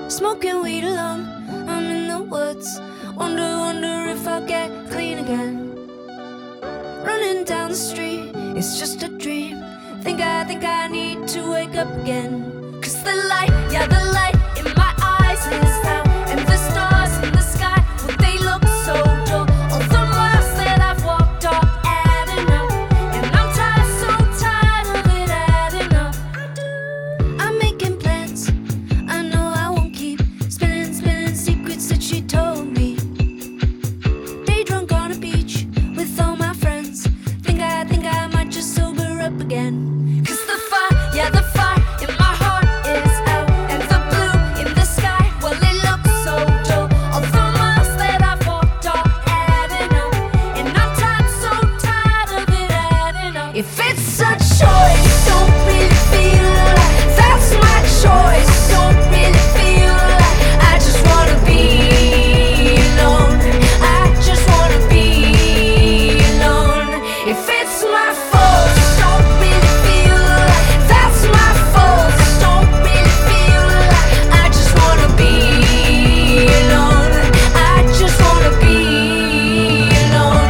Smoking weed alone, I'm in the woods. Wonder if I'll get clean again. Running down the street, it's just a dream. Think I need to wake up again. 'Cause the light, yeah, the light in my eyes is out. And the stars in the sky, well, they look so dull. All the miles that I've walked are adding up. And I'm tired, so tired of it adding up. I'm making plans, I know I won't keep spinning secrets that she told me. Day drunk on a beach with all my friends. Think I might just sober up again. 'Cause the fire, yeah, the fire in my heart is out. And the blue in the sky, well, it looks so dull. All the miles that I've walked are adding up. And I'm tired, so tired of it adding up. If it's a choice, don't really feel like that's my choice. Don't really feel like I just wanna be alone. I just wanna be alone. If it's my fault, don't really feel like that's my fault. Don't really feel like I just wanna be alone. I just wanna be alone.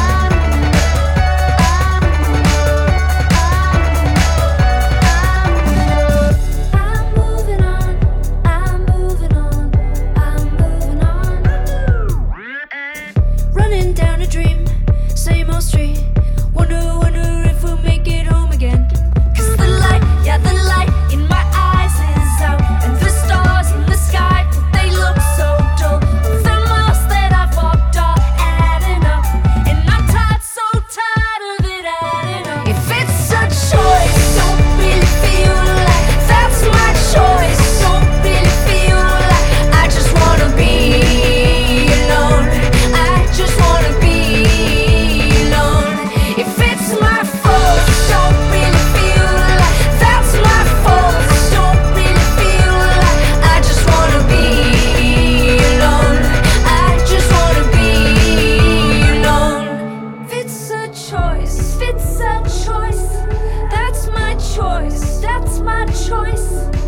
I'm moving on, I'm moving on, I'm moving on. Running down a dream, same old street. Wonder if we'll make it home again. 'Cause the light, yeah, the light in my eyes is out. And the stars in the sky, they look so dull. The miles that I've walked are adding up. And I'm tired, so tired of it adding up. If it's a choice, don't really feel like that's my choice. Don't really feel like I just wanna be alone. I just wanna be alone. If it's my fault, don't really feel like that's my fault. Don't really feel like I just wanna be alone. I just wanna be alone. If it's a choice, that's my choice. That's my choice.